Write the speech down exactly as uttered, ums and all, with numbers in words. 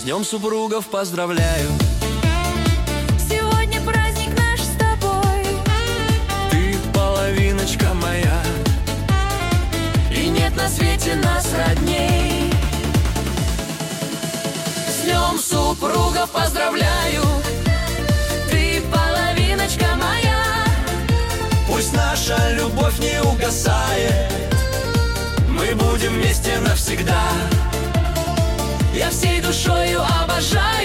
С днем супругов поздравляю. Сегодня праздник наш с тобой. Ты половиночка моя, и нет на свете нас родней. с днем супругов поздравляю. Ты половиночка моя, Пусть наша любовь не угасает, мы будем вместе навсегда. я всей душою обожаю.